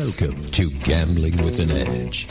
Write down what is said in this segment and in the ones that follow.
Welcome to Gambling with an Edge.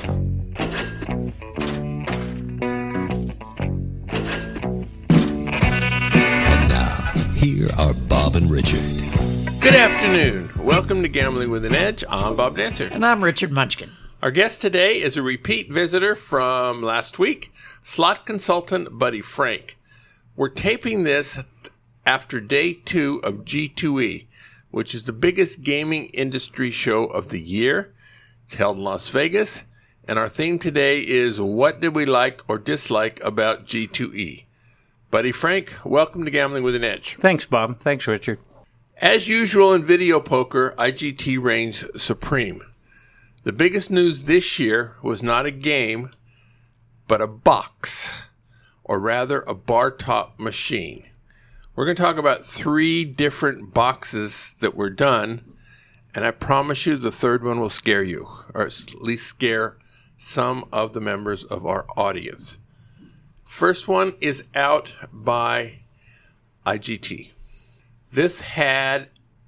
And now, here are Bob and Richard. Good afternoon. Welcome to Gambling with an Edge. I'm Bob Dancer. And I'm Richard Munchkin. Our guest today is a repeat visitor from last week, slot consultant Buddy Frank. We're taping this after day 2 of G2E, which is the biggest gaming industry show of the year. It's held in Las Vegas, and our theme today is what did we like or dislike about G2E? Buddy Frank, welcome to Gambling with an Edge. Thanks, Bob. Thanks, Richard. As usual in video poker, IGT reigns supreme. The biggest news this year was not a game, but a box, or rather a bar top machine. We're going to talk about 3 different boxes that were done, and I promise you the third one will scare you, or at least scare some of the members of our audience. First one is out by IGT. This had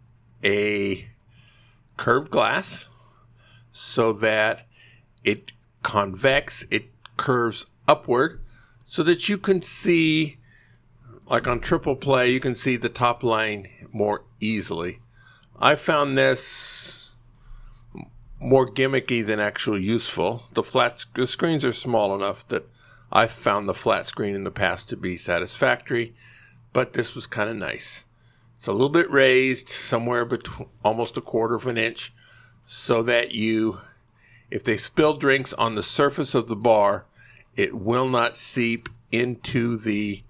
a curved glass so that it convex, it curves upward so that you can see, like on triple play, you can see the top line more easily. I found this more gimmicky than actually useful. The screens are small enough that I've found the flat screen in the past to be satisfactory, but this was kind of nice. It's a little bit raised, somewhere between almost a quarter of an inch, so that if they spill drinks on the surface of the bar, it will not seep into the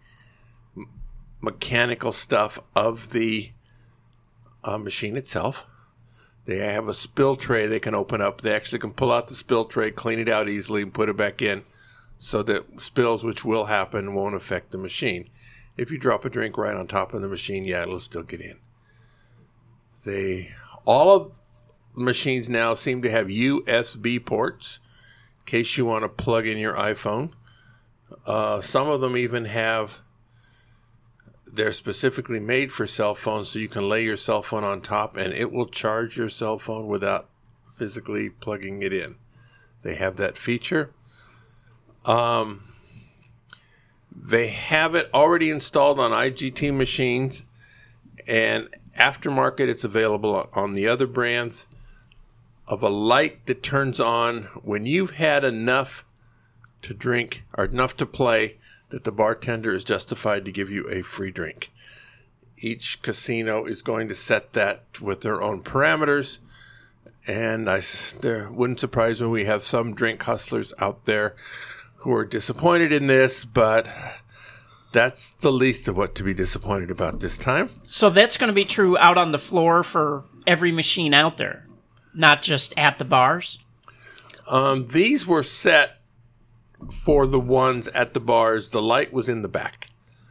mechanical stuff of the machine itself. They have a spill tray they can open up. They actually can pull out the spill tray, clean it out easily, and put it back in so that spills, which will happen, won't affect the machine. If you drop a drink right on top of the machine, yeah, it'll still get in. All of the machines now seem to have USB ports in case you want to plug in your iPhone. Some of them even they're specifically made for cell phones, so you can lay your cell phone on top and it will charge your cell phone without physically plugging it in. They have that feature. They have it already installed on IGT machines, and aftermarket it's available on the other brands, of a light that turns on when you've had enough to drink or enough to play that the bartender is justified to give you a free drink. Each casino is going to set that with their own parameters, and there wouldn't surprise me we have some drink hustlers out there who are disappointed in this, but that's the least of what to be disappointed about this time. So that's going to be true out on the floor for every machine out there, not just at the bars? These were set for the ones at the bars. The light was in the back,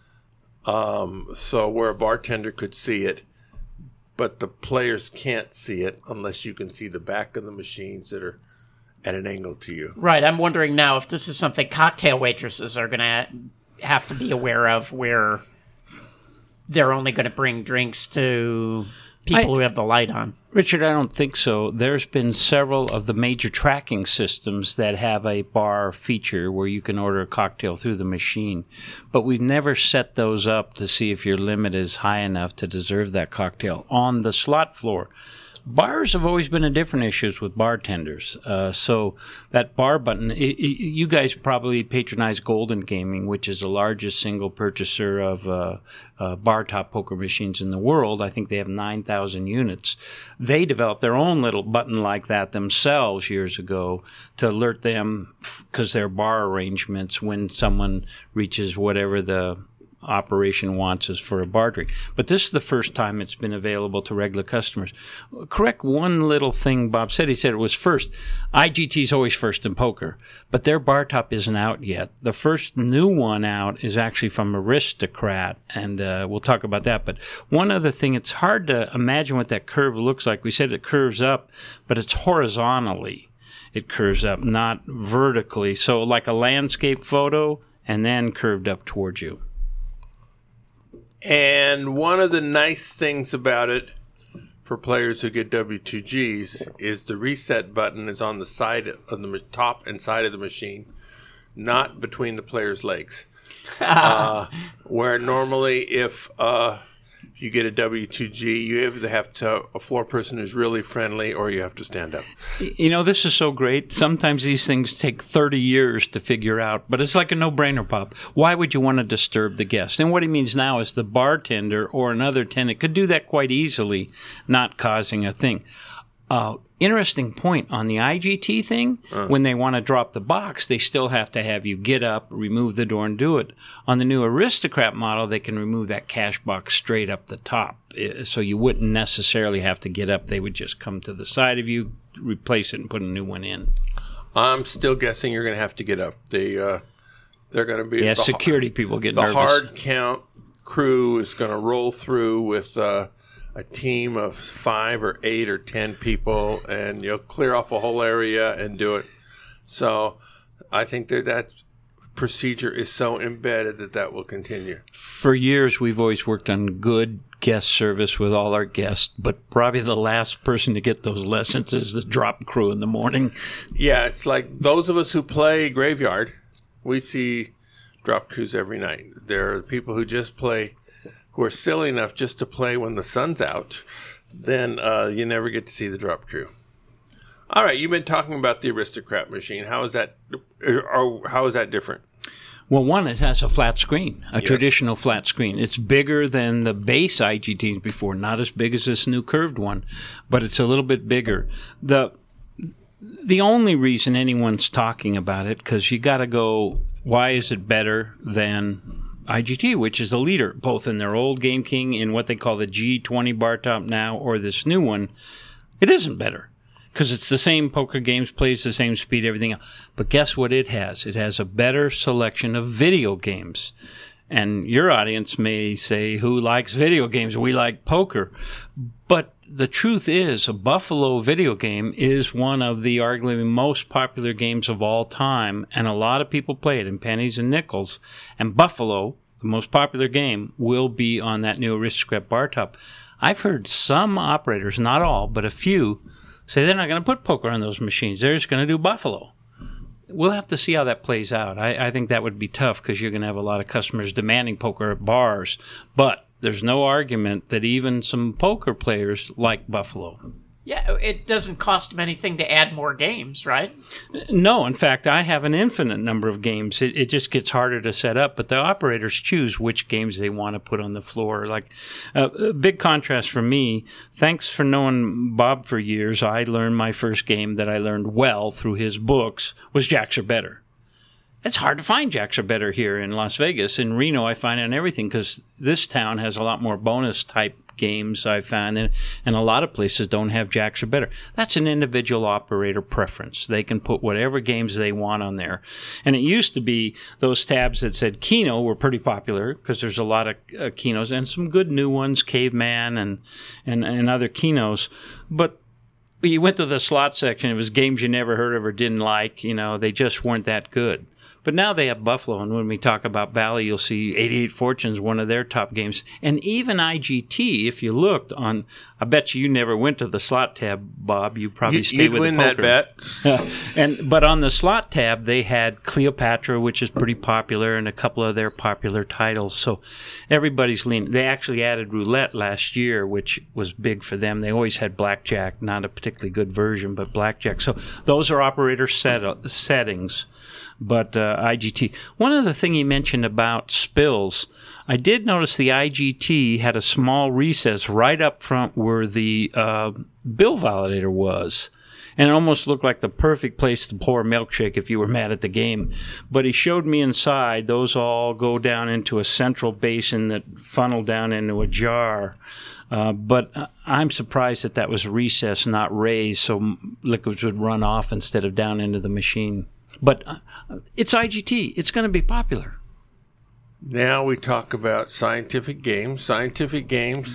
so where a bartender could see it, but the players can't see it unless you can see the back of the machines that are at an angle to you. Right. I'm wondering now if this is something cocktail waitresses are going to have to be aware of, where they're only going to bring drinks to people who have the light on. Richard, I don't think so. There's been several of the major tracking systems that have a bar feature where you can order a cocktail through the machine, but we've never set those up to see if your limit is high enough to deserve that cocktail on the slot floor. Bars have always been a different issue with bartenders. So that bar button, you guys probably patronize Golden Gaming, which is the largest single purchaser of bar top poker machines in the world. I think they have 9,000 units. They developed their own little button like that themselves years ago to alert them, because their bar arrangements, when someone reaches whatever the operation wants us for a bar drink. But this is the first time it's been available to regular customers. Correct one little thing Bob said. He said it was first. IGT's always first in poker, but their bar top isn't out yet. The first new one out is actually from Aristocrat, and we'll talk about that. But one other thing, it's hard to imagine what that curve looks like. We said it curves up, but it's horizontally. It curves up, not vertically. So like a landscape photo, and then curved up towards you. And one of the nice things about it, for players who get W2Gs is the reset button is on the side of the top and side of the machine, not between the player's legs. Where normally if you get a W2G, you either have to a floor person who's really friendly or you have to stand up. You know, this is so great. Sometimes these things take 30 years to figure out, but it's like a no-brainer, Bob. Why would you want to disturb the guest? And what he means now is the bartender or another tenant could do that quite easily, not causing a thing. Interesting point on the IGT thing. When they want to drop the box, they still have to have you get up, remove the door, and do it. On the new Aristocrat model, they can remove that cash box straight up the top, so you wouldn't necessarily have to get up. They would just come to the side of you, replace it, and put a new one in. I'm still guessing you're going to have to get up. They're going to be security people get the nervous. hard count crew is going to roll through with a team of 5 or 8 or 10 people, and you'll clear off a whole area and do it. So I think that procedure is so embedded that will continue. For years, we've always worked on good guest service with all our guests, but probably the last person to get those lessons is the drop crew in the morning. Yeah, it's like those of us who play Graveyard, we see drop crews every night. There are people who just play, who are silly enough just to play when the sun's out, then you never get to see the drop crew. All right, you've been talking about the Aristocrat machine. How is that different? Well, one, it has a flat screen, traditional flat screen. It's bigger than the base IGTs before, not as big as this new curved one, but it's a little bit bigger. The only reason anyone's talking about it, because you got to go, why is it better than IGT, which is the leader, both in their old Game King in what they call the G20 bar top now, or this new one. It isn't better because it's the same poker games, plays the same speed, everything else. But guess what it has? It has a better selection of video games. And your audience may say, who likes video games? We like poker. But the truth is, a Buffalo video game is one of the arguably most popular games of all time, and a lot of people play it in pennies and nickels. And Buffalo, the most popular game, will be on that new Aristocrat bar top. I've heard some operators, not all, but a few, say they're not going to put poker on those machines. They're just going to do Buffalo. We'll have to see how that plays out. I think that would be tough because you're going to have a lot of customers demanding poker at bars. But there's no argument that even some poker players like Buffalo. Yeah, it doesn't cost them anything to add more games, right? No, in fact, I have an infinite number of games. It just gets harder to set up, but the operators choose which games they want to put on the floor. Like a big contrast for me, thanks for knowing Bob for years, I learned my first game that I learned well through his books was Jacks Are Better. It's hard to find Jacks Are Better here in Las Vegas. In Reno, I find it on everything because this town has a lot more bonus-type games, I found, and a lot of places don't have Jacks Are Better. That's an individual operator preference. They can put whatever games they want on there. And it used to be those tabs that said Keno were pretty popular because there's a lot of Kenos and some good new ones, Caveman and other Kenos. But you went to the slot section, it was games you never heard of or didn't like. You know, they just weren't that good. But now they have Buffalo, and when we talk about Bally, you'll see 88 Fortunes, one of their top games. And even IGT, if you looked on, I bet you never went to the slot tab, Bob. You probably stayed with the poker. You'd win that bet. But on the slot tab, they had Cleopatra, which is pretty popular, and a couple of their popular titles. So everybody's leaning. They actually added roulette last year, which was big for them. They always had blackjack, not a particularly good version, but blackjack. So those are operator settings. But IGT. One other thing he mentioned about spills, I did notice the IGT had a small recess right up front where the bill validator was. And it almost looked like the perfect place to pour a milkshake if you were mad at the game. But he showed me inside, those all go down into a central basin that funnel down into a jar. But I'm surprised that was recessed, not raised, so liquids would run off instead of down into the machine. But it's IGT. It's going to be popular. Now we talk about scientific games. Scientific games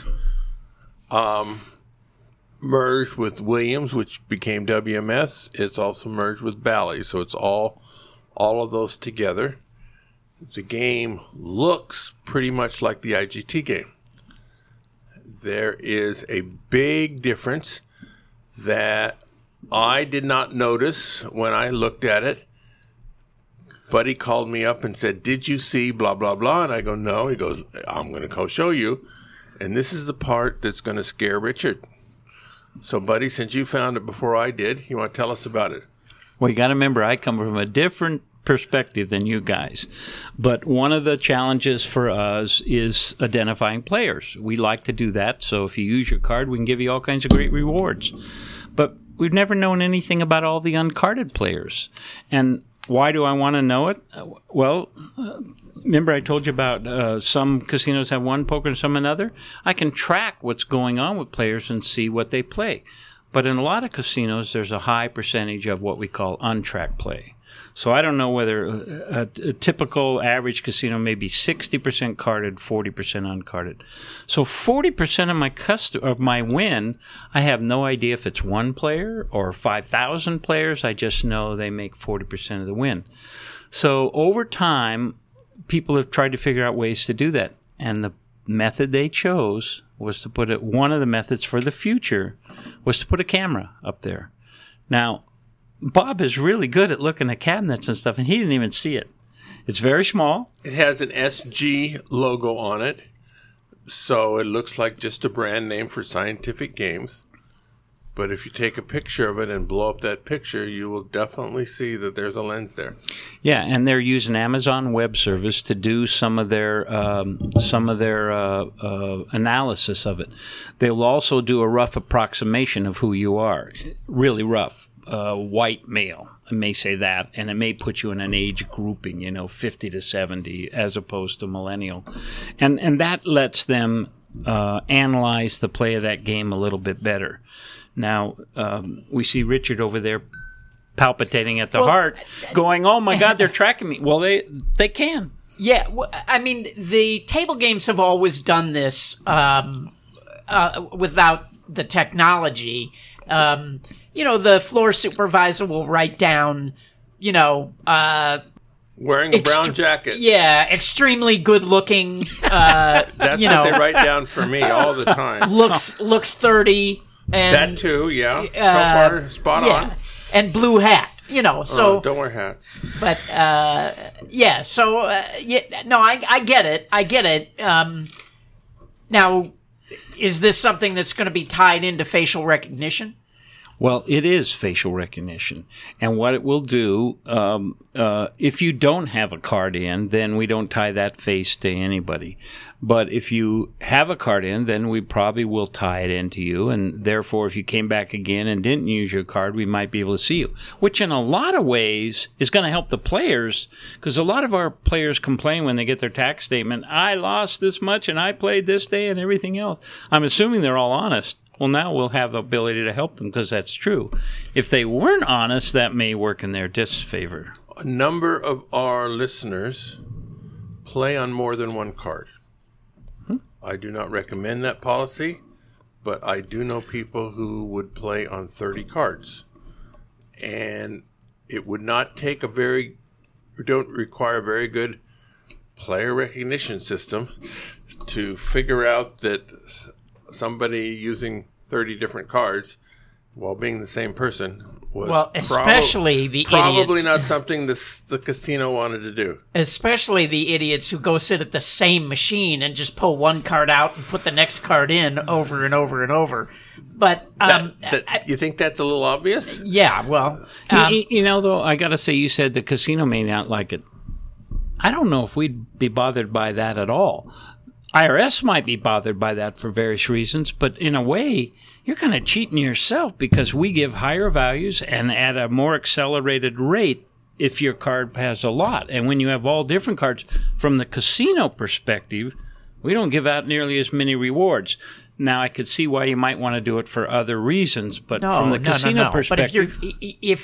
merged with Williams, which became WMS. It's also merged with Bally. So it's all of those together. The game looks pretty much like the IGT game. there is a big difference that I did not notice when I looked at it. Buddy called me up and said, "Did you see blah, blah, blah?" And I go, "No." He goes, "I'm going to go show you." And this is the part that's going to scare Richard. So, Buddy, since you found it before I did, you want to tell us about it? Well, you got to remember, I come from a different perspective than you guys. But one of the challenges for us is identifying players. We like to do that. So if you use your card, we can give you all kinds of great rewards. But we've never known anything about all the uncarded players. And why do I want to know it? Well, remember I told you about some casinos have one poker and some another? I can track what's going on with players and see what they play. But in a lot of casinos, there's a high percentage of what we call untracked play. So I don't know whether a typical average casino may be 60% carded, 40% uncarded. So 40% of my win, I have no idea if it's one player or 5,000 players. I just know they make 40% of the win. So over time, people have tried to figure out ways to do that. And the method they chose was to put one of the methods for the future was to put a camera up there. Now, Bob is really good at looking at cabinets and stuff, and he didn't even see it. It's very small. It has an SG logo on it, so it looks like just a brand name for Scientific Games. But if you take a picture of it and blow up that picture, you will definitely see that there's a lens there. Yeah, and they're using Amazon Web Service to do some of their analysis of it. They will also do a rough approximation of who you are, really rough. White male, I may say that, and it may put you in an age grouping, 50 to 70, as opposed to millennial, and that lets them analyze the play of that game a little bit better. Now we see Richard over there palpitating at the heart, going, "Oh my God, they're tracking me." Well, they can. Yeah, I mean, the table games have always done this without the technology. The floor supervisor will write down, wearing a brown jacket. Yeah, extremely good looking. That's what they write down for me all the time. Looks 30. And, that too, yeah. So far, spot on. And blue hat, so. Don't wear hats. But, I get it. I get it. Now, is this something that's going to be tied into facial recognition? Well, it is facial recognition. And what it will do, if you don't have a card in, then we don't tie that face to anybody. But if you have a card in, then we probably will tie it into you. And therefore, if you came back again and didn't use your card, we might be able to see you. Which in a lot of ways is going to help the players, because a lot of our players complain when they get their tax statement, "I lost this much and I played this day and everything else." I'm assuming they're all honest. Well, now we'll have the ability to help them because that's true. If they weren't honest, that may work in their disfavor. A number of our listeners play on more than one card. I do not recommend that policy, but I do know people who would play on 30 cards. And it would not take don't require a very good player recognition system to figure out that somebody using 30 different cards while being the same person was especially the probably idiots. Not something the casino wanted to do. Especially the idiots who go sit at the same machine and just pull one card out and put the next card in over and over and over. But you think that's a little obvious? Yeah, well, though, I got to say, you said the casino may not like it. I don't know if we'd be bothered by that at all. IRS might be bothered by that for various reasons, but in a way, you're kind of cheating yourself because we give higher values and at a more accelerated rate if your card has a lot. And when you have all different cards, from the casino perspective, we don't give out nearly as many rewards. Now, I could see why you might want to do it for other reasons, but from the casino perspective... But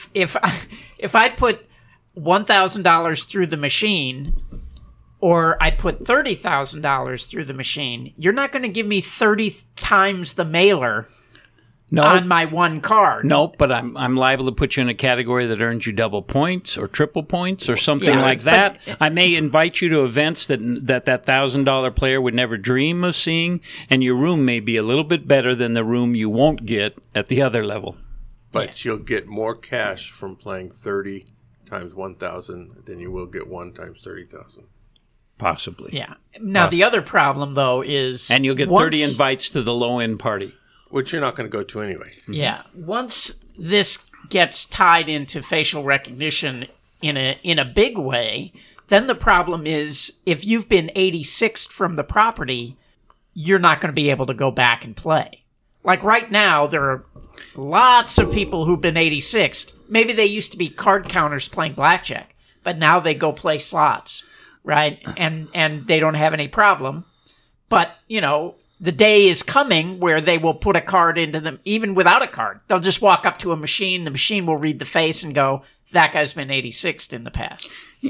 if I put $1,000 through the machine... or I put $30,000 through the machine, you're not going to give me 30 times the mailer. on my one card. Nope, but I'm liable to put you in a category that earns you double points or triple points or something like that. I may invite you to events that $1,000 player would never dream of seeing, and your room may be a little bit better than the room you won't get at the other level. But you'll get more cash from playing 30 times 1,000 than you will get 1 times 30,000. Possibly. Yeah. Now, the other problem, though, is... And you'll get 30 invites to the low-end party. Which you're not going to go to anyway. Yeah. Once this gets tied into facial recognition in a big way, then the problem is if you've been 86'd from the property, you're not going to be able to go back and play. Like right now, there are lots of people who've been 86'd. Maybe they used to be card counters playing blackjack, but now they go play slots, right? And they don't have any problem. But, the day is coming where they will put a card into them, even without a card. They'll just walk up to a machine. The machine will read the face and go, that guy's been 86'd in the past.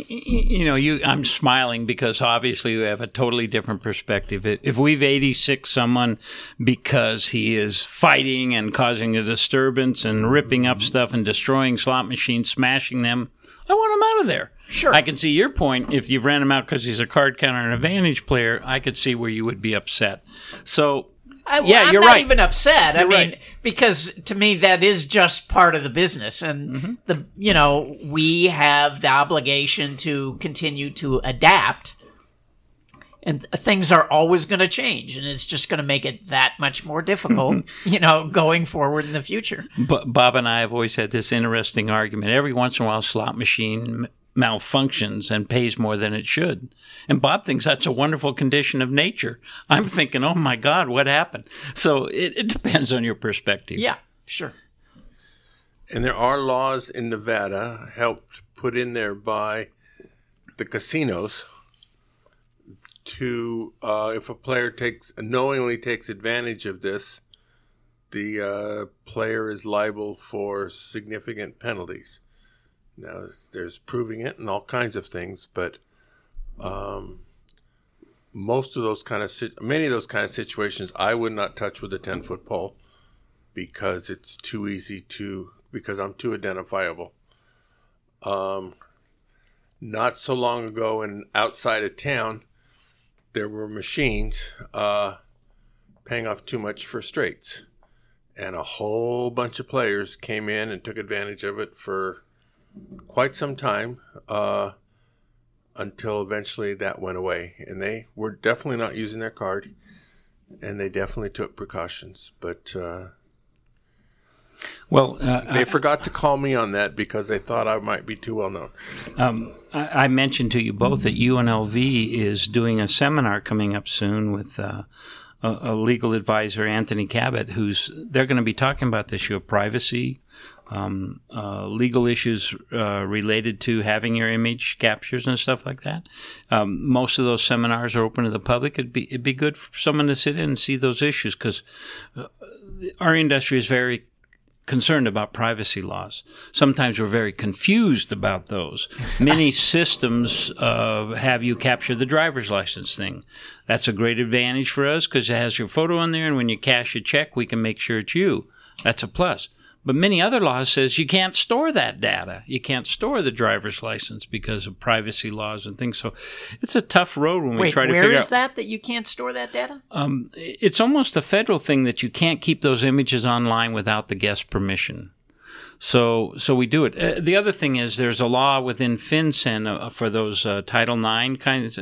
I'm smiling because obviously we have a totally different perspective. If we've 86 someone because he is fighting and causing a disturbance and ripping up stuff and destroying slot machines, smashing them, I want him out of there. Sure. I can see your point. If you ran him out because he's a card counter and advantage player, I could see where you would be upset. So, I'm you're not right. even upset. You're right. Because to me that is just part of the business, and we have the obligation to continue to adapt, and things are always going to change, and it's just going to make it that much more difficult, going forward in the future. But Bob and I have always had this interesting argument. Every once in a while, a slot machine malfunctions and pays more than it should. And Bob thinks that's a wonderful condition of nature. I'm thinking, oh my God, what happened? So it depends on your perspective. Yeah, sure. And there are laws in Nevada helped put in there by the casinos to, if a player knowingly takes advantage of this, the player is liable for significant penalties. Now, there's proving it and all kinds of things, but many of those kind of situations, I would not touch with a 10-foot pole because it's too easy because I'm too identifiable. Not so long ago, outside of town, there were machines paying off too much for straights, and a whole bunch of players came in and took advantage of it for quite some time until eventually that went away, and they were definitely not using their card, and they definitely took precautions, but they forgot to call me on that because they thought I might be too well known. I mentioned to you both that UNLV is doing a seminar coming up soon with a legal advisor, Anthony Cabot, they're going to be talking about the issue of privacy, legal issues related to having your image captures and stuff like that. Most of those seminars are open to the public. It'd be good for someone to sit in and see those issues because our industry is very concerned about privacy laws. Sometimes we're very confused about those. Many systems have you capture the driver's license thing. That's a great advantage for us because it has your photo on there, and when you cash a check, we can make sure it's you. That's a plus. But many other laws says you can't store that data. You can't store the driver's license because of privacy laws and things. So it's a tough road when we try to figure out. Where is that you can't store that data? It's almost a federal thing that you can't keep those images online without the guest permission. So we do it. The other thing is there's a law within FinCEN for those Title IX kinds.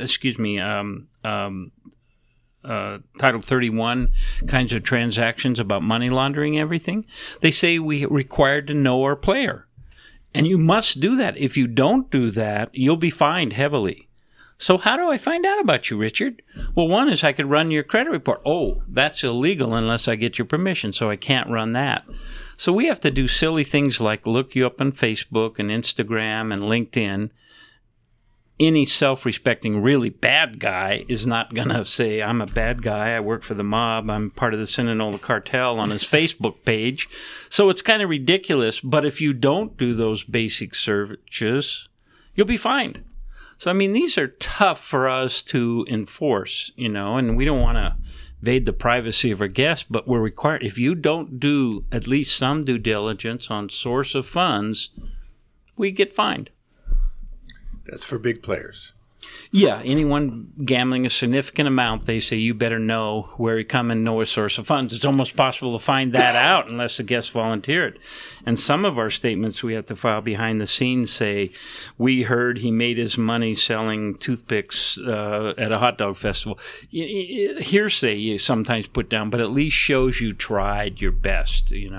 Title 31 kinds of transactions about money laundering everything. They say we're required to know our player. And you must do that. If you don't do that, you'll be fined heavily. So how do I find out about you, Richard? Well, one is I could run your credit report. Oh, that's illegal unless I get your permission, so I can't run that. So we have to do silly things like look you up on Facebook and Instagram and LinkedIn. Any self-respecting, really bad guy is not going to say, I'm a bad guy, I work for the mob, I'm part of the Sinaloa cartel on his Facebook page. So it's kind of ridiculous, but if you don't do those basic searches, you'll be fined. So, these are tough for us to enforce, and we don't want to invade the privacy of our guests, but we're required. If you don't do at least some due diligence on source of funds, we get fined. That's for big players. Yeah, anyone gambling a significant amount, they say you better know where you come and know a source of funds. It's almost possible to find that out unless the guest volunteered. And some of our statements we have to file behind the scenes say, we heard he made his money selling toothpicks at a hot dog festival. Hearsay you sometimes put down, but at least shows you tried your best, You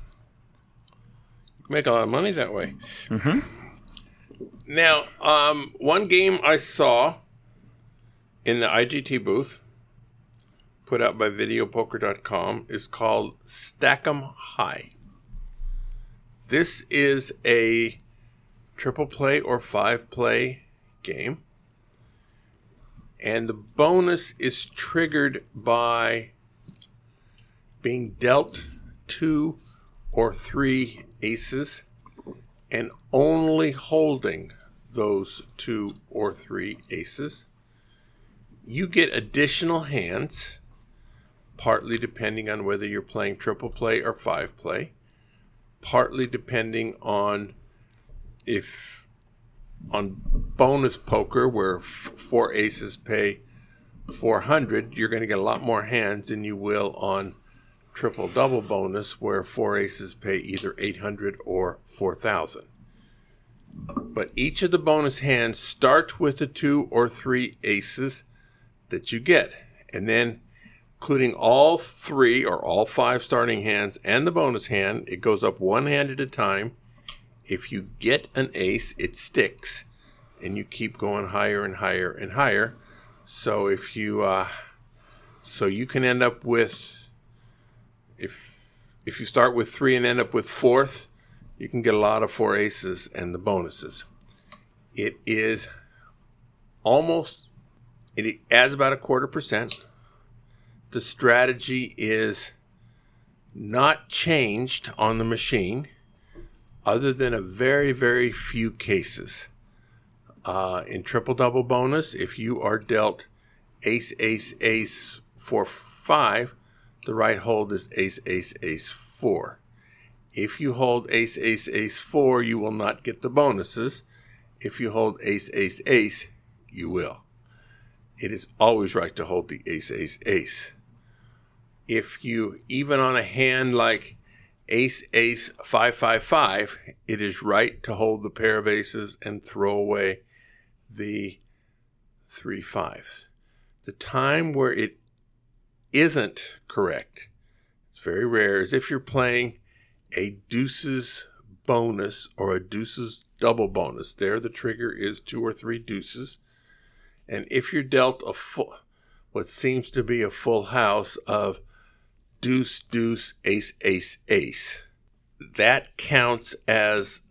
make a lot of money that way. Mm-hmm. Now, one game I saw in the IGT booth, put out by videopoker.com, is called Stack 'em High. This is a triple play or 5-play game, and the bonus is triggered by being dealt 2 or 3 aces and only holding those 2 or 3 aces. You get additional hands, partly depending on whether you're playing triple play or 5-play, partly depending on if on bonus poker where 4 aces pay 400, you're going to get a lot more hands than you will on triple double bonus where 4 aces pay either 800 or 4,000. But each of the bonus hands start with the 2 or 3 aces that you get. And then, including all 3 or all 5 starting hands and the bonus hand, it goes up 1 hand at a time. If you get an ace, it sticks. And you keep going higher and higher and higher. So if you, so you can end up with, if you start with 3 and end up with 4th, you can get a lot of 4 aces and the bonuses. It is it adds about 0.25%. The strategy is not changed on the machine other than a very, very few cases. In triple double bonus, if you are dealt ace, ace, ace, 4, 5, the right hold is ace, ace, ace, 4. If you hold ace, ace, ace, 4, you will not get the bonuses. If you hold ace, ace, ace, you will. It is always right to hold the ace, ace, ace. If you, even on a hand like ace, ace, 5, 5, 5, it is right to hold the pair of aces and throw away the 3 5s. The time where it isn't correct, it's very rare, is if you're playing a deuces bonus or a deuces double bonus. There the trigger is 2 or 3 deuces. And if you're dealt what seems to be a full house of deuce, deuce, ace, ace, ace, that counts as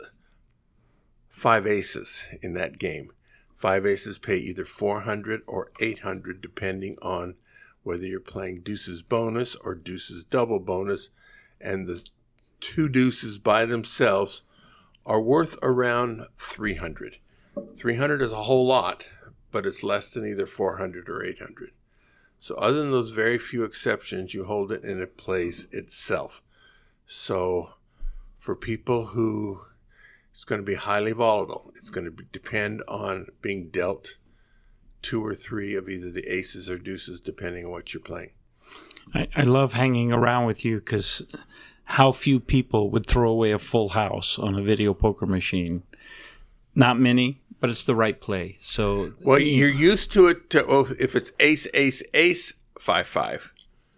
5 aces in that game. 5 aces pay either 400 or 800 depending on whether you're playing deuces bonus or deuces double bonus, and the 2 deuces by themselves are worth around 300. 300 is a whole lot, but it's less than either 400 or 800. So other than those very few exceptions, you hold it and it plays itself. So for people who it's going to be highly volatile, it's going to depend on being dealt 2 or 3 of either the aces or deuces, depending on what you're playing. I love hanging around with you because how few people would throw away a full house on a video poker machine. Not many, but it's the right play. So, well, you're used to it. If it's ace, ace, ace, 5, 5.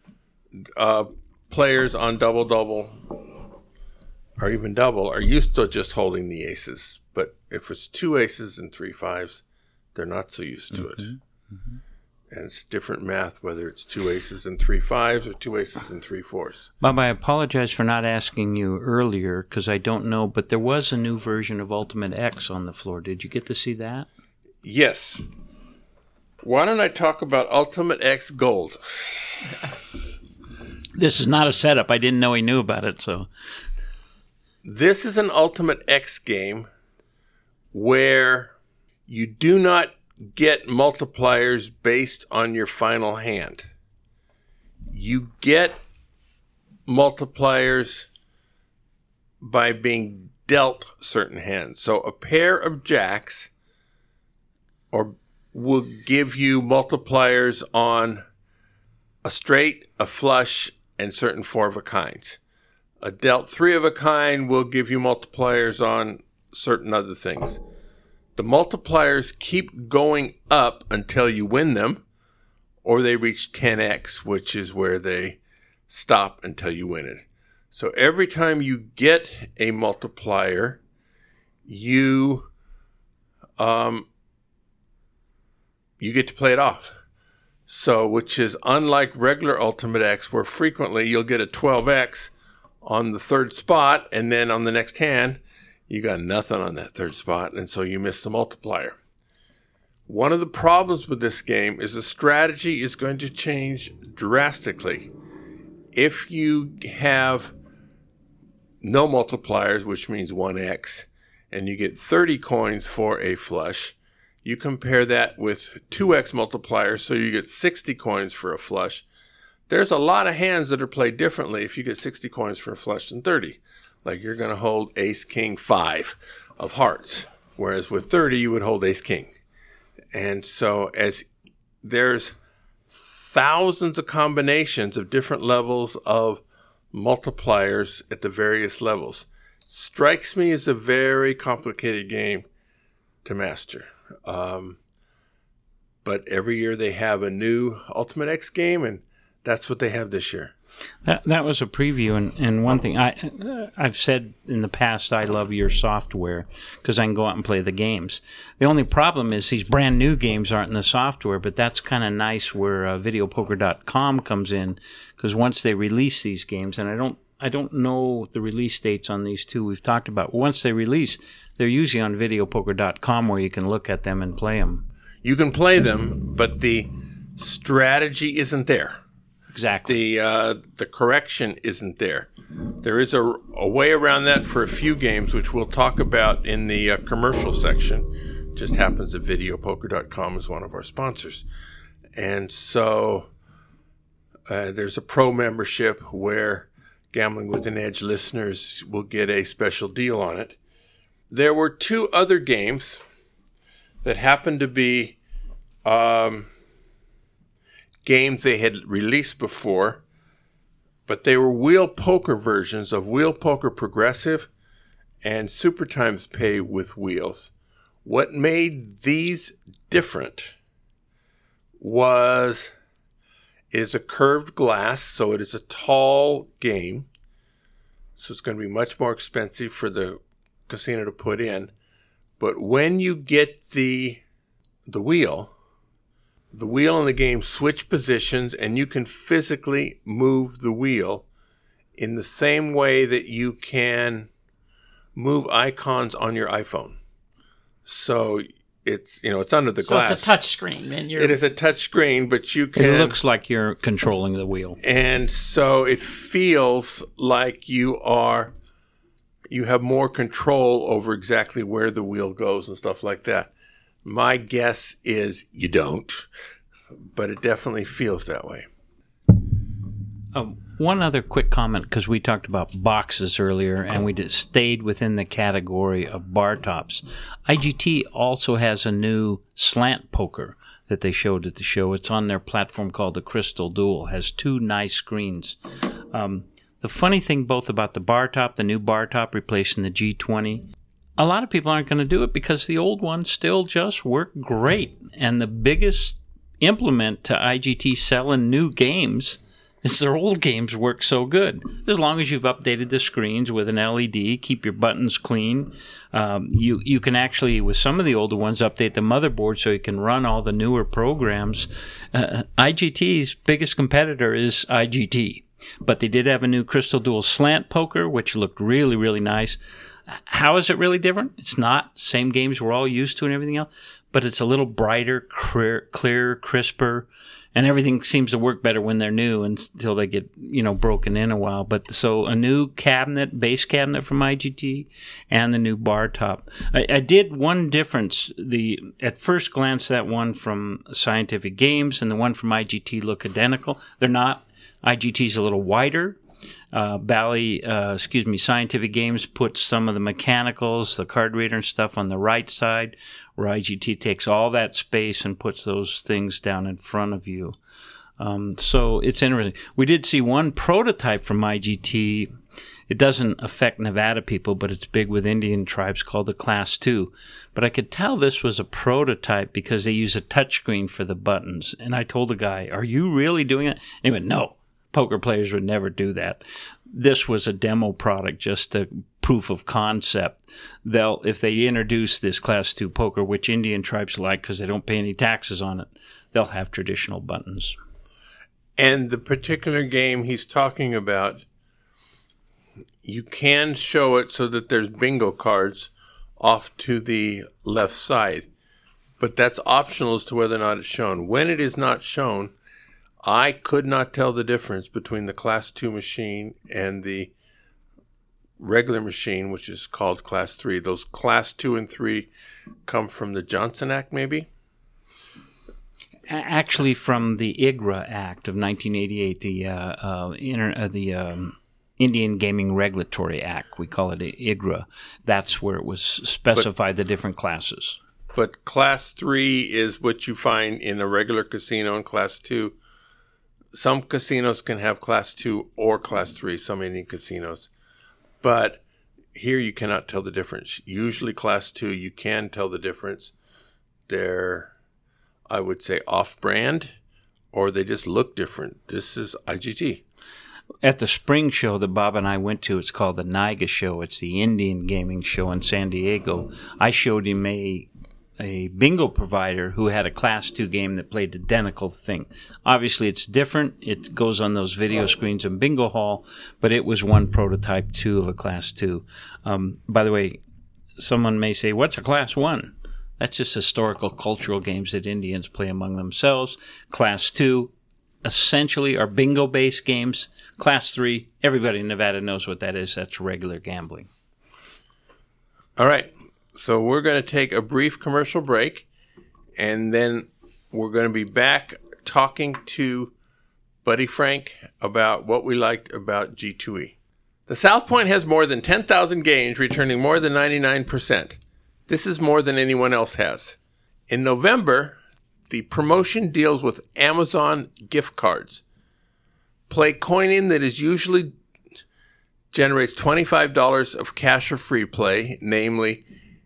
Players on double, double, or even double are used to just holding the aces. But if it's 2 aces and 3 5s, they're not so used to it. Mm-hmm. And it's different math, whether it's 2 aces and 3 5s or 2 aces and 3 4s. Bob, I apologize for not asking you earlier because I don't know, but there was a new version of Ultimate X on the floor. Did you get to see that? Yes. Why don't I talk about Ultimate X Gold? This is not a setup. I didn't know he knew about it, so. This is an Ultimate X game where you do not get multipliers based on your final hand. you get multipliers by being dealt certain hands. So a pair of jacks will give you multipliers on a straight, a flush, and certain 4 of a kinds. A dealt 3 of a kind will give you multipliers on certain other things. The multipliers keep going up until you win them, or they reach 10x, which is where they stop until you win it. So every time you get a multiplier, you get to play it off. So, which is unlike regular Ultimate X, where frequently you'll get a 12x on the third spot, and then on the next hand, you got nothing on that third spot, and so you miss the multiplier. One of the problems with this game is the strategy is going to change drastically. If you have no multipliers, which means 1x, and you get 30 coins for a flush, you compare that with 2x multipliers, so you get 60 coins for a flush. There's a lot of hands that are played differently if you get 60 coins for a flush than 30. Like you're going to hold ace, king, 5 of hearts, whereas with 30 you would hold ace, king. And so as there's thousands of combinations of different levels of multipliers at the various levels, strikes me as a very complicated game to master. But every year they have a new Ultimate X game, and that's what they have this year. That was a preview, and one thing I've said in the past, I love your software because I can go out and play the games. The only problem is these brand new games aren't in the software, but that's kind of nice where videopoker.com comes in, because once they release these games, and I don't know the release dates on these two we've talked about. Once they release, they're usually on videopoker.com where you can look at them and play them. You can play them, but the strategy isn't there. Exactly. The correction isn't there. There is a way around that for a few games, which we'll talk about in the commercial section. Just happens that videopoker.com is one of our sponsors. And so there's a pro membership where Gambling with an Edge listeners will get a special deal on it. There were 2 other games that happened to be games they had released before, but they were wheel poker versions of Wheel Poker Progressive and Super Times Pay with wheels. What made these different is a curved glass, so it is a tall game. So it's going to be much more expensive for the casino to put in. But when you get the wheel and the game switch positions, and you can physically move the wheel in the same way that you can move icons on your iPhone. So it's under the glass. So it's a touch screen, and it is a touch screen, but you can. It looks like you're controlling the wheel, and so it feels like you have more control over exactly where the wheel goes and stuff like that. My guess is you don't, but it definitely feels that way. One other quick comment, because we talked about boxes earlier, and we just stayed within the category of bar tops. IGT also has a new slant poker that they showed at the show. It's on their platform called the Crystal Duel. It has 2 nice screens. The funny thing both about the bar top, the new bar top replacing the G20, a lot of people aren't going to do it because the old ones still just work great. And the biggest implement to IGT selling new games is their old games work so good. As long as you've updated the screens with an LED, keep your buttons clean. You can actually, with some of the older ones, update the motherboard so you can run all the newer programs. IGT's biggest competitor is IGT. But they did have a new Crystal Duel slant poker, which looked really, really nice. How is it really different? It's not same games we're all used to and everything else, but it's a little brighter, clearer, crisper, and everything seems to work better when they're new until they get, broken in a while. But so a new base cabinet from IGT, and the new bar top. I did one difference. At first glance, that one from Scientific Games and the one from IGT look identical. They're not. IGT's a little wider. Scientific Games puts some of the mechanicals, the card reader and stuff on the right side, where IGT takes all that space and puts those things down in front of you. So it's interesting. We did see one prototype from IGT. It doesn't affect Nevada people, but it's big with Indian tribes, called the Class 2. But I could tell this was a prototype because they use a touchscreen for the buttons. And I told the guy, "Are you really doing it?" And he went, "No. Poker players would never do that." This was a demo product, just a proof of concept. If they introduce this Class 2 poker, which Indian tribes like because they don't pay any taxes on it, they'll have traditional buttons. And the particular game he's talking about, you can show it so that there's bingo cards off to the left side. But that's optional as to whether or not it's shown. When it is not shown, I could not tell the difference between the Class 2 machine and the regular machine, which is called Class 3. Those Class 2 and 3 come from the Johnson Act, maybe? Actually, from the IGRA Act of 1988, the Indian Gaming Regulatory Act, we call it IGRA. That's where it was specified the different classes. But Class 3 is what you find in a regular casino, and Class 2. Some casinos can have Class 2 or Class 3, some Indian casinos. But here you cannot tell the difference. Usually Class 2, you can tell the difference. They're, I would say, off-brand, or they just look different. This is IGT. At the spring show that Bob and I went to, it's called the NIGA show. It's the Indian Gaming Show in San Diego. I showed him a bingo provider who had a Class 2 game that played the identical thing. Obviously, it's different. It goes on those video screens in Bingo Hall, but it was one prototype, too, of a Class 2. By the way, someone may say, what's a Class 1? That's just historical, cultural games that Indians play among themselves. Class 2 essentially are bingo-based games. Class 3, everybody in Nevada knows what that is. That's regular gambling. All right. So we're going to take a brief commercial break, and then we're going to be back talking to Buddy Frank about what we liked about G2E. The South Point has more than 10,000 games, returning more than 99%. This is more than anyone else has. In November, the promotion deals with Amazon gift cards. Play coin-in that is usually generates $25 of cash or free play, namely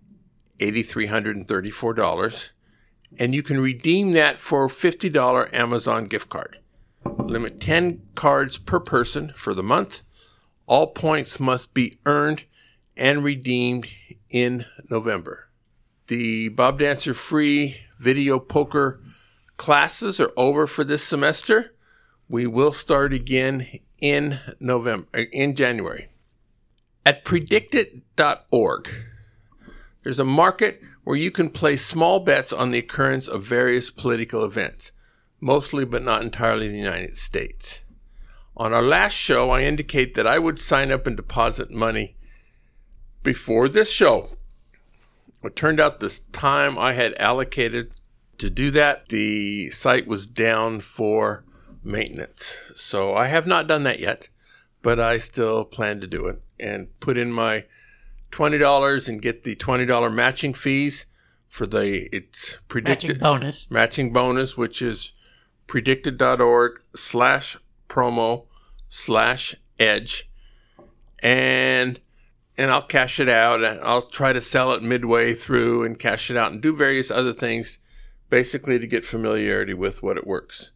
$8,334, and you can redeem that for a $50 Amazon gift card. Limit 10 cards per person for the month. All points must be earned and redeemed in November. The Bob Dancer free video poker classes are over for this semester. We will start again in January. At predictit.org, there's a market where you can place small bets on the occurrence of various political events, mostly but not entirely in the United States. On our last show, I indicate that I would sign up and deposit money before this show. It turned out this time I had allocated to do that, the site was down for maintenance. So I have not done that yet, but I still plan to do it and put in my $20 and get the $20 matching fees for its predicted matching bonus, which is predictit.org/promo/edge. And I'll cash it out. I'll try to sell it midway through and cash it out and do various other things, basically to get familiarity with what it works.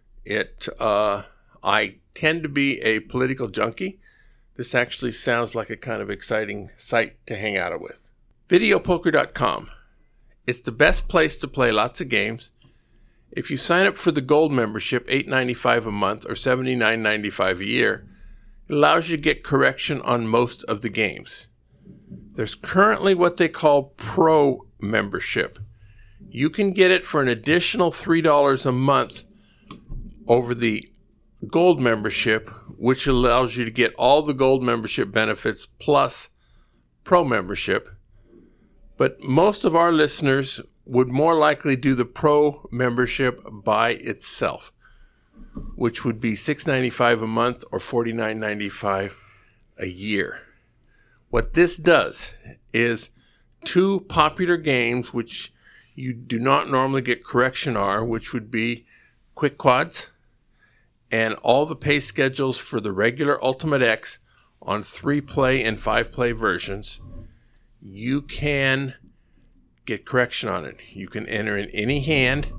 I tend to be a political junkie. This actually sounds like a kind of exciting site to hang out with. Videopoker.com. It's the best place to play lots of games. If you sign up for the gold membership, $8.95 a month or $79.95 a year, it allows you to get correction on most of the games. There's currently what they call Pro membership. You can get it for an additional $3 a month over the gold membership, which allows you to get all the gold membership benefits plus Pro membership. But most of our listeners would more likely do the Pro membership by itself. which would be $6.95 a month or $49.95 a year. What this does is 2 popular games which you do not normally get correction on, which would be Quick Quads and all the pay schedules for the regular Ultimate X on 3-play and 5-play versions. You can get correction on it. You can enter in any hand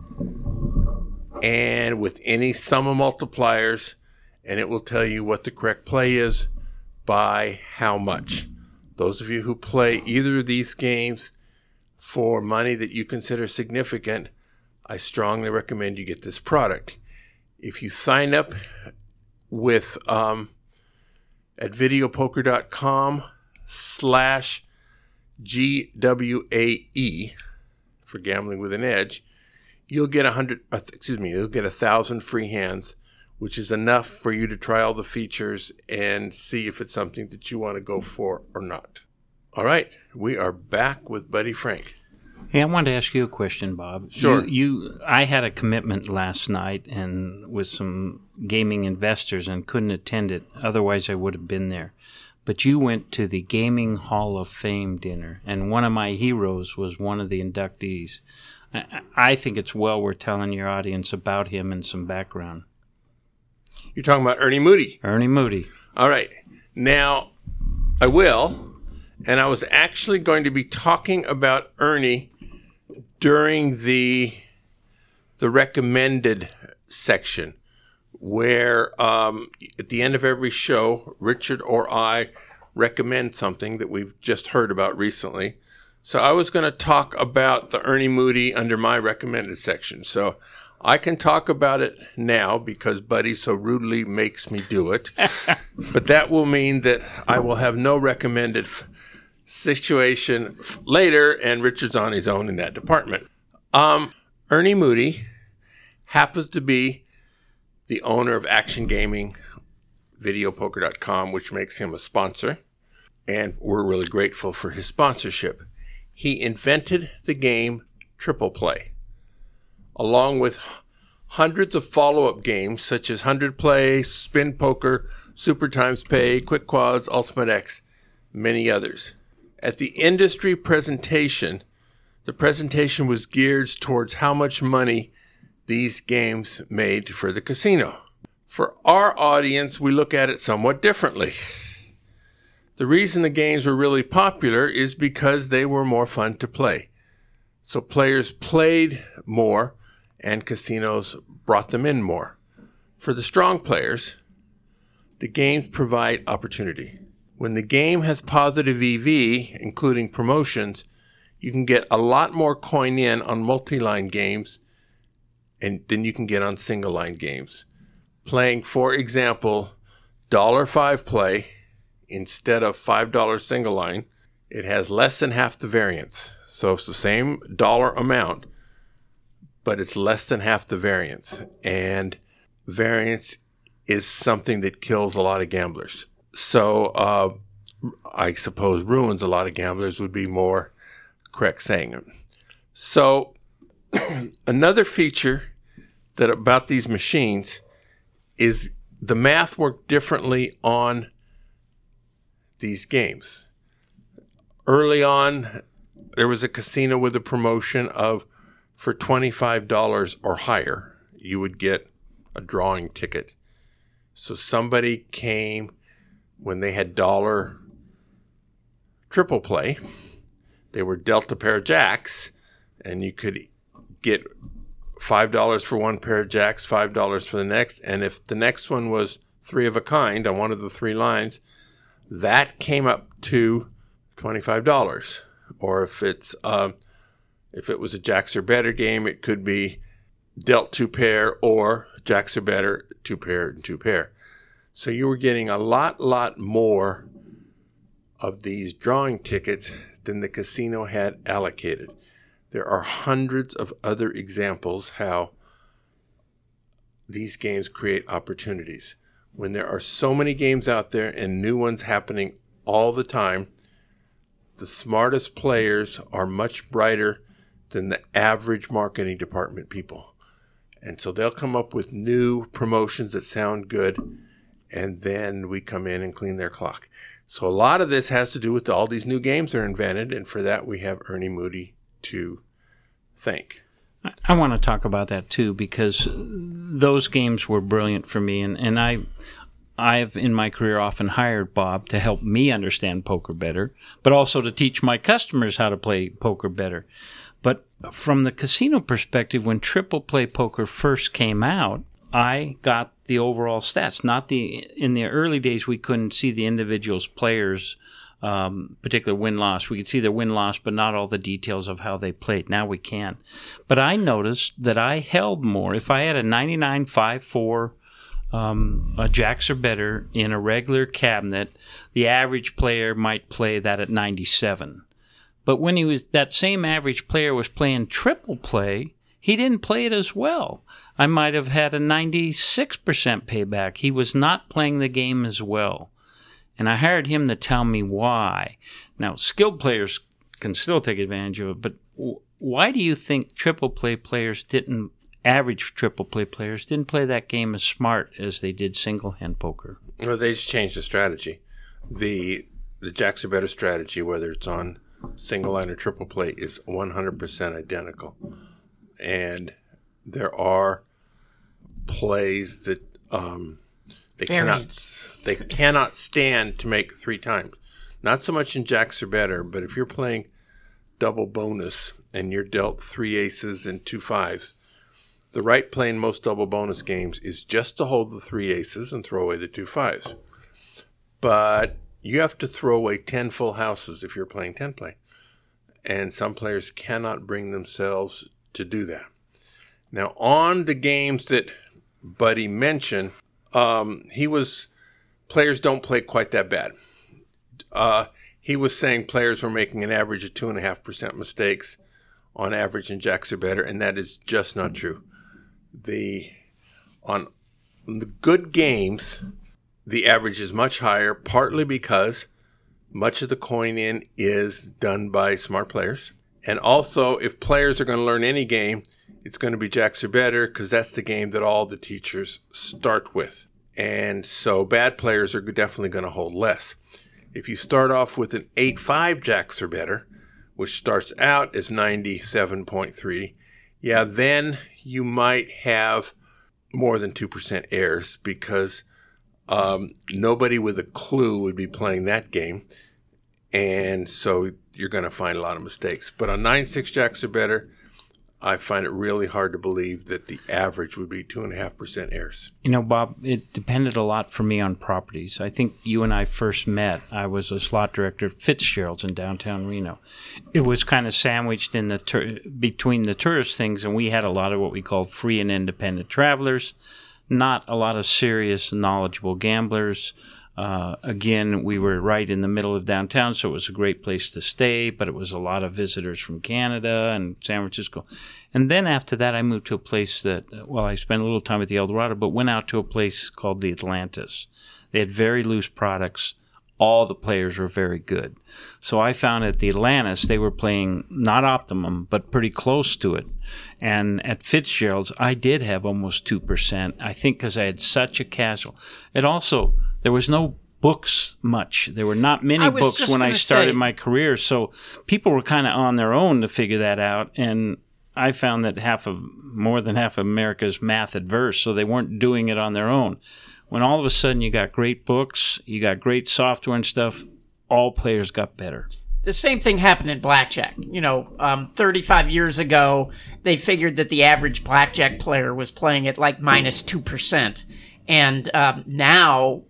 and with any sum of multipliers, and it will tell you what the correct play is by how much. Those of you who play either of these games for money that you consider significant, I strongly recommend you get this product. If you sign up with at videopoker.com/GWAE for Gambling with an Edge, you'll get 1,000 free hands, which is enough for you to try all the features and see if it's something that you want to go for or not. All right, we are back with Buddy Frank. Hey, I wanted to ask you a question, Bob. Sure. I had a commitment last night and with some gaming investors and couldn't attend it. Otherwise, I would have been there. But you went to the Gaming Hall of Fame dinner, and one of my heroes was one of the inductees. I think it's well worth telling your audience about him and some background. You're talking about Ernie Moody. Ernie Moody. All right. Now, I will, and I was actually going to be talking about Ernie during the recommended section, where at the end of every show, Richard or I recommend something that we've just heard about recently. So I was going to talk about the Ernie Moody under my recommended section. So I can talk about it now because Buddy so rudely makes me do it. But that will mean that I will have no recommended situation later, and Richard's on his own in that department. Ernie Moody happens to be the owner of Action Gaming, videopoker.com, which makes him a sponsor, and we're really grateful for his sponsorship. He invented the game Triple Play, along with hundreds of follow-up games such as 100 Play, Spin Poker, Super Times Pay, Quick Quads, Ultimate X, many others. At the industry presentation, the presentation was geared towards how much money these games made for the casino. For our audience, we look at it somewhat differently. The reason the games were really popular is because they were more fun to play. So players played more and casinos brought them in more. For the strong players, the games provide opportunity. When the game has positive EV, including promotions, you can get a lot more coin in on multi-line games than you can get on single-line games. Playing, for example, $5 play instead of $5 single line, it has less than half the variance. So it's the same dollar amount, but it's less than half the variance. And variance is something that kills a lot of gamblers. So I suppose ruins a lot of gamblers would be more correct saying it. So another feature that about these machines is the math worked differently on these games. Early on, there was a casino with a promotion of for $25 or higher, you would get a drawing ticket. So somebody came when they had dollar triple play. They were dealt a pair of jacks, and you could get $5 for one pair of jacks, $5 for the next. And if the next one was 3 of a kind on one of the 3 lines, that came up to $25. Or if it was a jacks or better game, it could be dealt 2 pair or jacks or better, 2 pair and 2 pair. So you were getting a lot more of these drawing tickets than the casino had allocated. There are hundreds of other examples how these games create opportunities. When there are so many games out there and new ones happening all the time, the smartest players are much brighter than the average marketing department people. And so they'll come up with new promotions that sound good, and then we come in and clean their clock. So a lot of this has to do with all these new games that are invented, and for that we have Ernie Moody to thank. I want to talk about that too, because those games were brilliant for me, and I've in my career often hired Bob to help me understand poker better, but also to teach my customers how to play poker better. But from the casino perspective, when Triple Play Poker first came out, I got the overall stats. In the early days, we couldn't see the individual players' particular win-loss. We could see their win-loss, but not all the details of how they played. Now we can. But I noticed that I held more. If I had a 99-5-4 a jacks or better in a regular cabinet, the average player might play that at 97. But when that same average player was playing triple play, he didn't play it as well. I might have had a 96% payback. He was not playing the game as well. And I hired him to tell me why. Now, skilled players can still take advantage of it, but why do you think average triple play players didn't play that game as smart as they did single hand poker? Well, they just changed the strategy. The jacks or better strategy, whether it's on single line or triple play, is 100% identical. And there are plays that they cannot stand to make 3 times. Not so much in jacks or better, but if you're playing double bonus and you're dealt 3 aces and 2 5s, the right play in most double bonus games is just to hold the 3 aces and throw away the 2 5s. But you have to throw away 10 full houses if you're playing 10 play. And some players cannot bring themselves to do that. Now, on the games that Buddy mentioned, players don't play quite that bad. He was saying players were making an average of 2.5% mistakes on average in jacks or better, and that is just not true. On the good games, the average is much higher, partly because much of the coin-in is done by smart players. And also, if players are going to learn any game, it's going to be jacks or better, because that's the game that all the teachers start with. And so bad players are definitely going to hold less. If you start off with an 8-5 jacks or better, which starts out as 97.3, then you might have more than 2% errors, because nobody with a clue would be playing that game. And so you're going to find a lot of mistakes. But on 9-6 jacks or better, I find it really hard to believe that the average would be 2.5% errors. You know, Bob, it depended a lot for me on properties. I think you and I first met. I was a slot director at Fitzgerald's in downtown Reno. It was kind of sandwiched in between the tourist things, and we had a lot of what we call free and independent travelers, not a lot of serious, knowledgeable gamblers. Again, we were right in the middle of downtown, so it was a great place to stay, but it was a lot of visitors from Canada and San Francisco. And then after that, I moved to a place I spent a little time at the El Dorado, but went out to a place called the Atlantis. They had very loose products. All the players were very good. So I found at the Atlantis, they were playing not optimum, but pretty close to it. And at Fitzgerald's, I did have almost 2%, I think because I had such a casual. It also... There was no books much. There were not many books when I started my career, so people were kind of on their own to figure that out. And I found that more than half of America is math adverse, so they weren't doing it on their own. When all of a sudden you got great books, you got great software and stuff, all players got better. The same thing happened in blackjack. 35 years ago, they figured that the average blackjack player was playing at like minus 2%. And now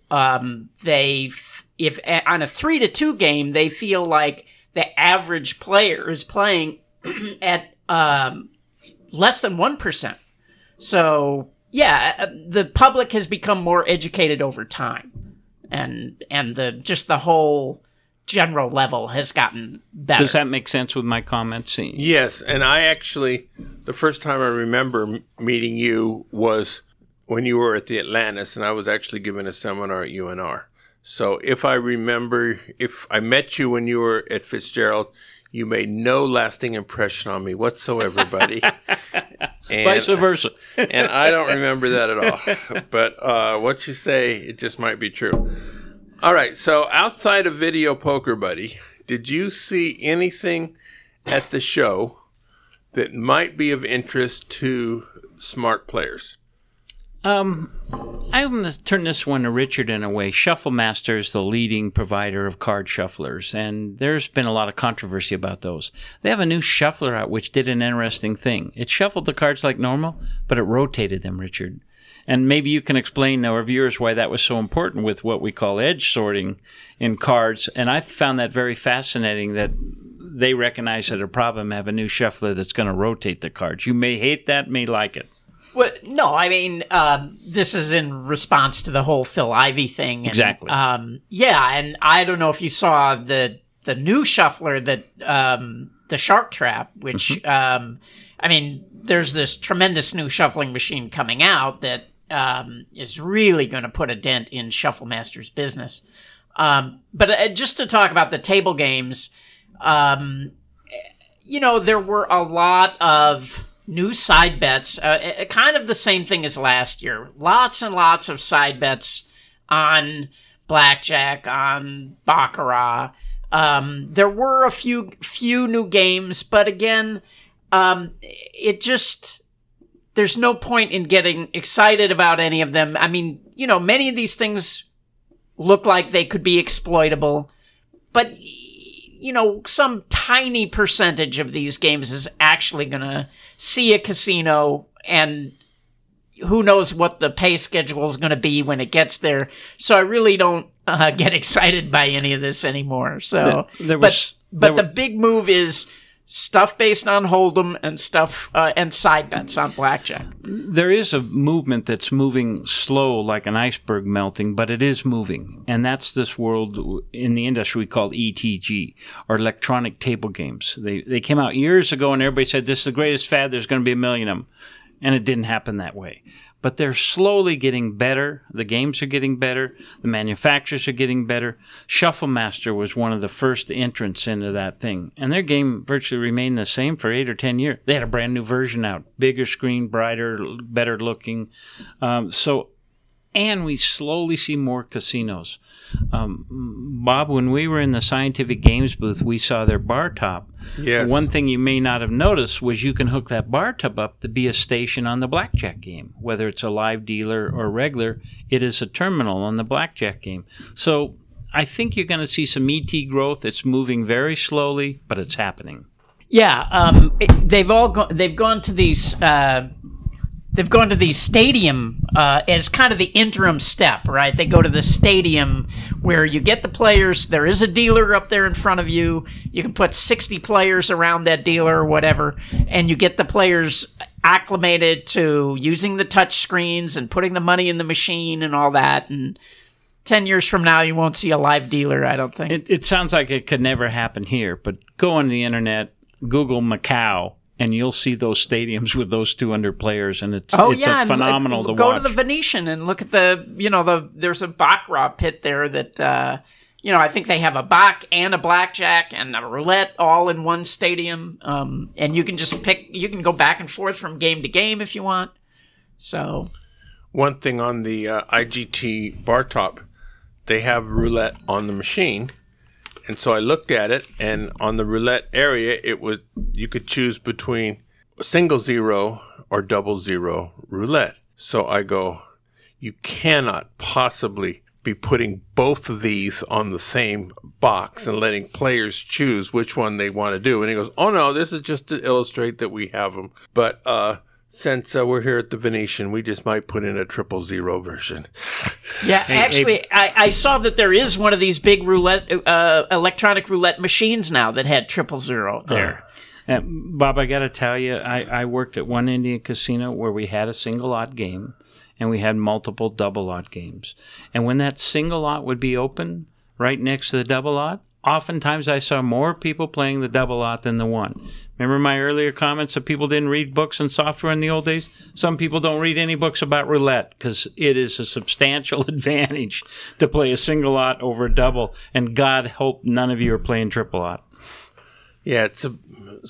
if on a 3-2 game, they feel like the average player is playing at less than 1%. So the public has become more educated over time, and the whole general level has gotten better. Does that make sense with my comments? Yes, and I actually, the first time I remember meeting you was when you were at the Atlantis, and I was actually giving a seminar at UNR. So if I met you when you were at Fitzgerald, You made no lasting impression on me whatsoever, buddy. And, Vice versa. and I don't remember that at all. But what you say, it just might be true. All right, so outside of video poker, buddy, did you see anything at the show that might be of interest to smart players? I'm going to turn this one to Richard in a way. Shuffle Master is the leading provider of card shufflers, and there's been a lot of controversy about those. They have a new shuffler out which did an interesting thing. It shuffled the cards like normal, but it rotated them, Richard. And maybe you can explain to our viewers why that was so important with what we call edge sorting in cards. And I found that very fascinating that they recognize that a problem, have a new shuffler that's going to rotate the cards. You may hate that, may like it. Well, no, I mean, this is in response to the whole Phil Ivey thing. And, Exactly. Yeah, and I don't know if you saw the new shuffler that the Shark Trap, which I mean, there's this tremendous new shuffling machine coming out that is really going to put a dent in Shuffle Master's business. But just to talk about the table games, you know, there were a lot of new side bets, kind of the same thing as last year. Lots and lots of side bets on blackjack, on baccarat. There were a few new games, but again, it just, there's no point in getting excited about any of them. I mean, you know, many of these things look like they could be exploitable, but you know, some tiny percentage of these games is actually going to see a casino, and who knows what the pay schedule is going to be when it gets there. So I really don't get excited by any of this anymore. So, but the big move is stuff based on Hold'em and stuff and side bets on blackjack. There is a movement that's moving slow like an iceberg melting, but it is moving. And that's this world in the industry we call ETG, or electronic table games. They came out years ago and everybody said, this is the greatest fad, there's going to be 1 million of them. And it didn't happen that way. But they're slowly getting better. The games are getting better. The manufacturers are getting better. Shuffle Master was one of the first entrants into that thing. And their game virtually remained the same for 8 or 10 years. They had a brand new version out. Bigger screen, brighter, better looking. And we slowly see more casinos. Bob, when we were in the Scientific Games booth, we saw their bar top. Yes. One thing you may not have noticed was you can hook that bar top up to be a station on the blackjack game. Whether it's a live dealer or regular, it is a terminal on the blackjack game. So I think you're going to see some ET growth. It's moving very slowly, but it's happening. Yeah, they've gone to these. They've gone to the stadium as kind of the interim step, right? They go to the stadium where you get the players. There is a dealer up there in front of you. You can put 60 players around that dealer or whatever, and you get the players acclimated to using the touch screens and putting the money in the machine and all that. And 10 years from now, you won't see a live dealer, I don't think. It sounds like it could never happen here, but go on the internet, Google Macau, and you'll see those stadiums with those 200 players, and it's a phenomenal to watch. Go to the Venetian and look at there's a baccarat pit there that, I think they have a bac and a blackjack and a roulette all in one stadium. And you can just you can go back and forth from game to game if you want. So, one thing on the IGT bar top, they have roulette on the machine. And so I looked at it, and on the roulette area, you could choose between single zero or double zero roulette. So I go, you cannot possibly be putting both of these on the same box and letting players choose which one they want to do. And he goes, oh no, this is just to illustrate that we have them. But since we're here at the Venetian, we just might put in a 000 version. Yeah, actually, I saw that there is one of these big electronic roulette machines now that had 000 there. Bob, I got to tell you, I worked at one Indian casino where we had a single lot game, and we had multiple double lot games. And when that single lot would be open right next to the double lot, oftentimes I saw more people playing the double lot than the one. Remember my earlier comments that people didn't read books and software in the old days? Some people don't read any books about roulette because it is a substantial advantage to play a single lot over a double. And God hope none of you are playing triple lot. Yeah, it's a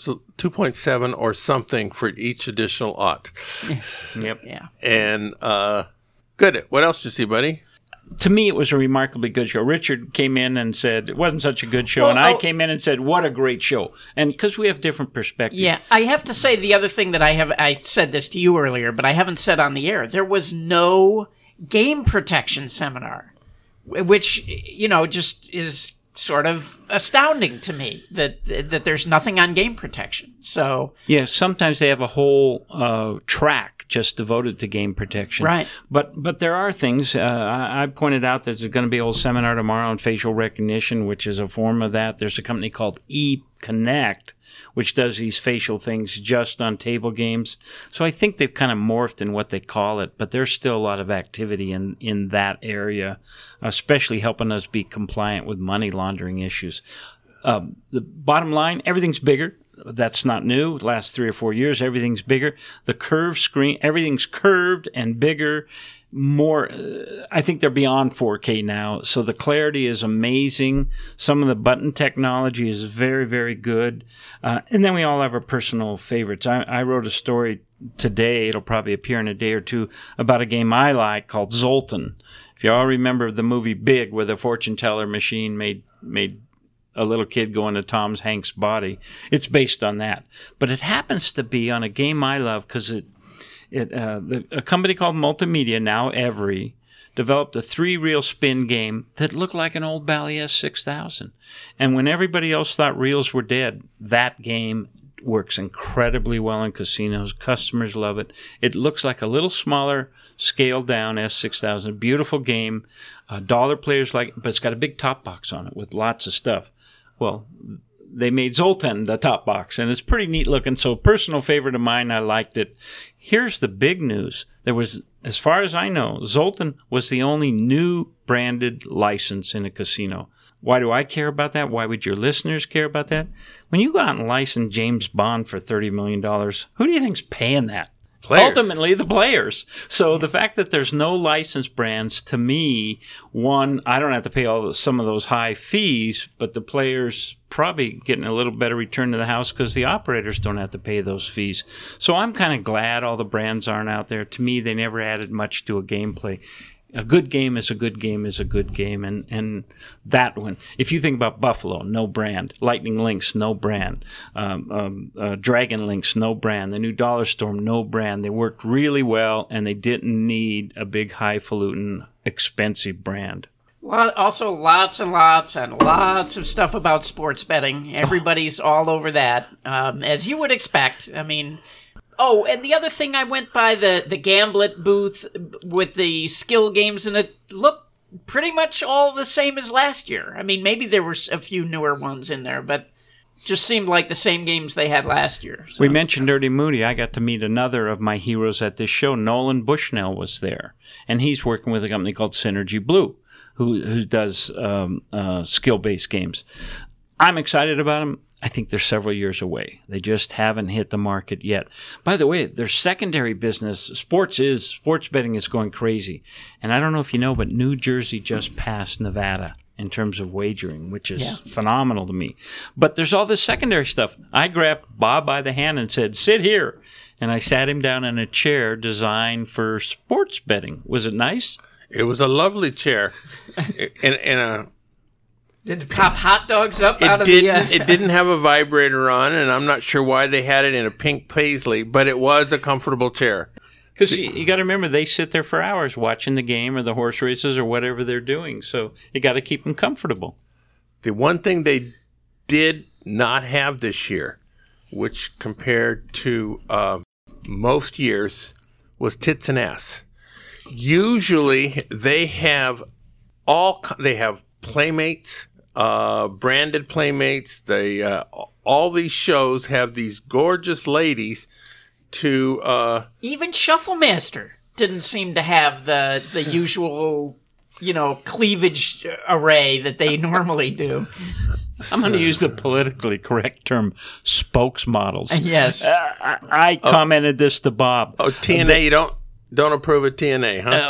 2.7 or something for each additional ought. Yep. Yeah. And good. What else did you see, buddy? To me, it was a remarkably good show. Richard came in and said it wasn't such a good show, and I came in and said, what a great show. And because we have different perspectives. Yeah, I have to say the other thing that I said this to you earlier, but I haven't said on the air. There was no game protection seminar, which, just is sort of astounding to me that there's nothing on game protection. So yeah, sometimes they have a whole track just devoted to game protection. Right. But there are things. I pointed out that there's going to be a whole seminar tomorrow on facial recognition, which is a form of that. There's a company called eConnect, which does these facial things just on table games. So I think they've kind of morphed in what they call it, but there's still a lot of activity in that area, especially helping us be compliant with money laundering issues. The bottom line, everything's bigger. That's not new. The last 3 or 4 years, everything's bigger. The curved screen, everything's curved and bigger. More, I think they're beyond 4K now. So the clarity is amazing. Some of the button technology is very, very good. And then we all have our personal favorites. I wrote a story today, it'll probably appear in a day or two, about a game I like called Zoltan. If you all remember the movie Big, where the fortune teller machine made a little kid go into Tom Hanks' body. It's based on that. But it happens to be on a game I love because a company called Multimedia, now Every, developed a 3-reel spin game that looked like an old Bally S6000. And when everybody else thought reels were dead, that game works incredibly well in casinos. Customers love it. It looks like a little smaller, scaled-down S6000. Beautiful game. Dollar players like it, but it's got a big top box on it with lots of stuff. Well, they made Zoltan the top box, and it's pretty neat looking. So, personal favorite of mine, I liked it. Here's the big news. There was, as far as I know, Zoltan was the only new branded license in a casino. Why do I care about that? Why would your listeners care about that? When you go out and license James Bond for $30 million, who do you think's paying that? Players. Ultimately, the players. So the fact that there's no licensed brands, to me, one, I don't have to pay some of those high fees, but the players probably getting a little better return to the house because the operators don't have to pay those fees. So I'm kind of glad all the brands aren't out there. To me, they never added much to a gameplay. A good game is a good game is a good game, and that one. If you think about Buffalo, no brand. Lightning Lynx, no brand. Dragon Lynx, no brand. The new Dollar Storm, no brand. They worked really well, and they didn't need a big, highfalutin, expensive brand. Also, lots and lots and lots of stuff about sports betting. Everybody's all over that, as you would expect. I mean... Oh, and the other thing, I went by the Gamblet booth with the skill games, and it looked pretty much all the same as last year. I mean, maybe there were a few newer ones in there, but just seemed like the same games they had last year. So. We mentioned Dirty Moody. I got to meet another of my heroes at this show. Nolan Bushnell was there, and he's working with a company called Synergy Blue, who does skill-based games. I'm excited about them. I think they're several years away. They just haven't hit the market yet. By the way, their secondary business, sports betting is going crazy. And I don't know if you know, but New Jersey just passed Nevada in terms of wagering, which is phenomenal to me. But there's all this secondary stuff. I grabbed Bob by the hand and said, "Sit here." And I sat him down in a chair designed for sports betting. Was it nice? It was a lovely chair. Did it pop hot dogs up out of the... It didn't have a vibrator on, and I'm not sure why they had it in a pink paisley, but it was a comfortable chair. Because you got to remember, they sit there for hours watching the game or the horse races or whatever they're doing. So you got to keep them comfortable. The one thing they did not have this year, which compared to most years, was tits and ass. Usually they have Playmates, branded Playmates. They all these shows have these gorgeous ladies to even Shufflemaster didn't seem to have the usual, cleavage array that they normally do. I'm going to use the politically correct term, spokesmodels. Yes. I commented this to Bob. TNA, you don't approve of TNA, huh?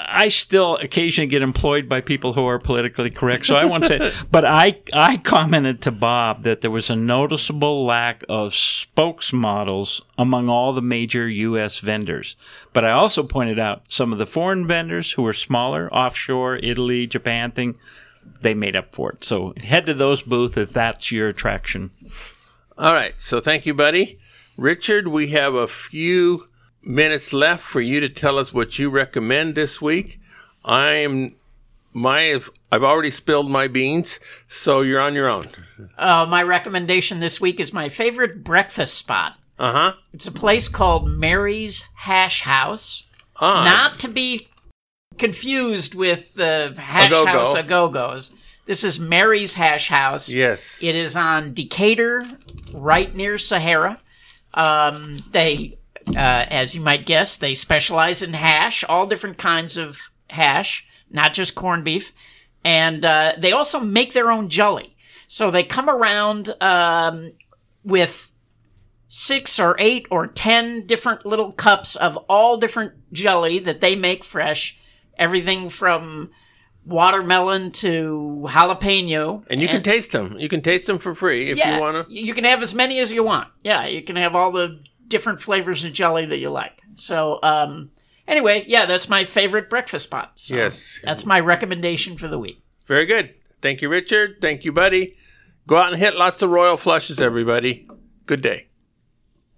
I still occasionally get employed by people who are politically correct, so I won't say. But I commented to Bob that there was a noticeable lack of spokesmodels among all the major U.S. vendors. But I also pointed out some of the foreign vendors who were smaller, offshore, Italy, Japan thing, they made up for it. So head to those booths if that's your attraction. All right. So thank you, buddy. Richard, we have a few minutes left for you to tell us what you recommend this week. I've already spilled my beans, so you're on your own. My recommendation this week is my favorite breakfast spot. Uh-huh. It's a place called Mary's Hash House. Not to be confused with the Hash House A-Go-Go's. This is Mary's Hash House. Yes. It is on Decatur, right near Sahara. They, as you might guess, they specialize in hash, all different kinds of hash, not just corned beef. And they also make their own jelly. So they come around with 6 or 8 or 10 different little cups of all different jelly that they make fresh. Everything from watermelon to jalapeno. And you can taste them. You can taste them for free if you want to. You can have as many as you want. Yeah, you can have all the different flavors of jelly that you like. So, anyway, yeah, that's my favorite breakfast spot. So yes. That's my recommendation for the week. Very good. Thank you, Richard. Thank you, buddy. Go out and hit lots of royal flushes, everybody. Good day.